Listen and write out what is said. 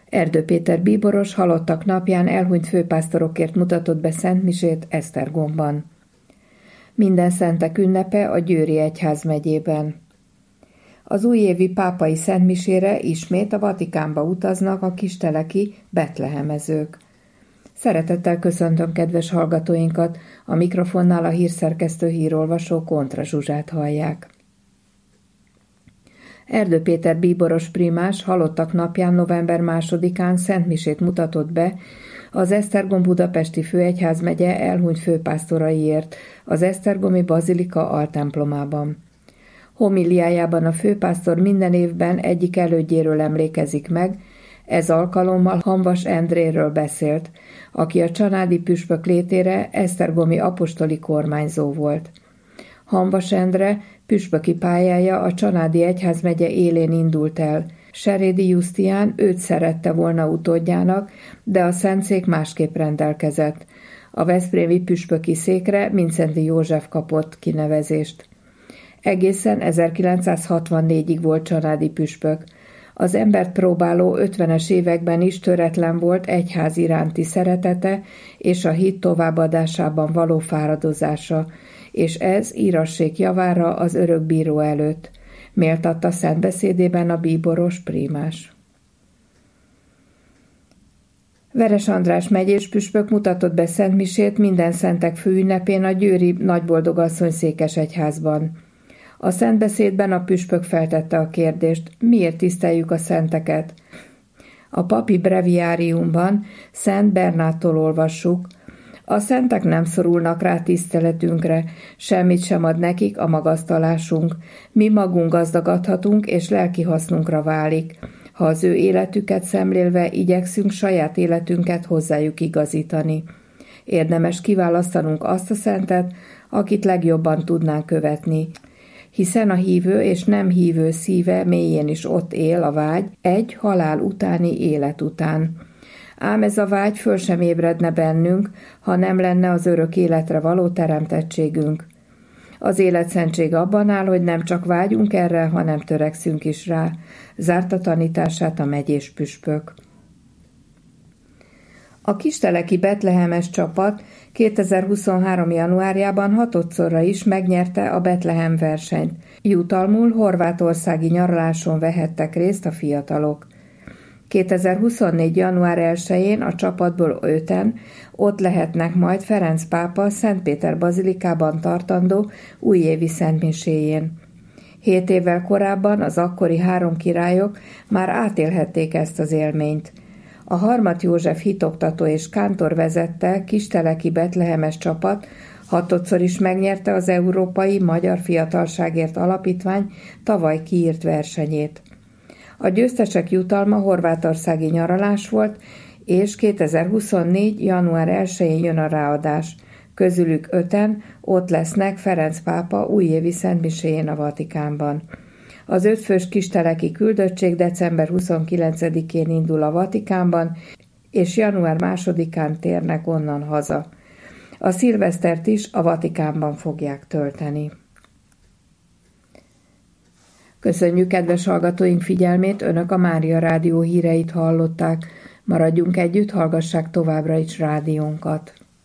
Erdő Péter bíboros halottak napján elhunyt főpásztorokért mutatott be szentmisét Esztergomban. Minden szentek ünnepe a Győri egyházmegyében. Az újévi pápai szentmisére ismét a Vatikánba utaznak a kisteleki betlehemezők. Szeretettel köszöntöm kedves hallgatóinkat, a mikrofonnál a hírszerkesztő hírolvasó Kontra Zsuzsát hallják. Erdő Péter bíboros primás halottak napján november 2-án szentmisét mutatott be az Esztergom-Budapesti Főegyházmegye elhunyt főpásztoraiért az esztergomi bazilika altemplomában. Homiliájában a főpásztor minden évben egyik elődjéről emlékezik meg, ez alkalommal Hamvas Endréről beszélt, aki a csanádi püspök létére esztergomi apostoli kormányzó volt. Hamvas Endre püspöki pályája a csanádi egyházmegye élén indult el. Serédi Jusztián őt szerette volna utódjának, de a szentszék másképp rendelkezett. A veszprémi püspöki székre Mindszenty József kapott kinevezést. Egészen 1964-ig volt csanádi püspök. Az embert próbáló 50-es években is töretlen volt egyház iránti szeretete és a hit továbbadásában való fáradozása, és ez írassék javára az örökbíró előtt, méltatta szentbeszédében a bíboros prímás. Veres András megyés püspök mutatott be szentmisét minden szentek főünnepén a győri Nagyboldogasszony székesegyházban. A szentbeszédben a püspök feltette a kérdést, miért tiszteljük a szenteket. A papi breviáriumban Szent Bernától olvassuk, a szentek nem szorulnak rá tiszteletünkre, semmit sem ad nekik a magasztalásunk, mi magunk gazdagadhatunk és lelki hasznunkra válik, ha az ő életüket szemlélve igyekszünk saját életünket hozzájuk igazítani. Érdemes kiválasztanunk azt a szentet, akit legjobban tudnánk követni, hiszen a hívő és nem hívő szíve mélyén is ott él a vágy egy halál utáni élet után. Ám ez a vágy föl sem ébredne bennünk, ha nem lenne az örök életre való teremtettségünk. Az életszentség abban áll, hogy nem csak vágyunk erre, hanem törekszünk is rá, zárta tanítását a megyés püspök. A kisteleki betlehemes csapat 2023. januárjában hatodszorra is megnyerte a Betlehem versenyt. Jutalmul horvátországi nyaraláson vehettek részt a fiatalok. 2024. január 1-én a csapatból 5-en ott lehetnek majd Ferenc pápa Szentpéter bazilikában tartandó újévi szentmiséjén. 7 évvel korábban az akkori 3 királyok már átélhették ezt az élményt. A Harmat József hitoktató és kántor vezette kisteleki betlehemes csapat hatodszor is megnyerte az Európai Magyar Fiatalságért Alapítvány tavaly kiírt versenyét. A győztesek jutalma horvátországi nyaralás volt, és 2024. január 1-én jön a ráadás. Közülük 5-en ott lesznek Ferenc pápa újévi szentmiséjén a Vatikánban. Az 5 fős kisteleki küldöttség december 29-én indul a Vatikánban, és január 2-án térnek onnan haza. A szilvesztert is a Vatikánban fogják tölteni. Köszönjük kedves hallgatóink figyelmét, Önök a Mária Rádió híreit hallották. Maradjunk együtt, hallgassák továbbra is rádiónkat.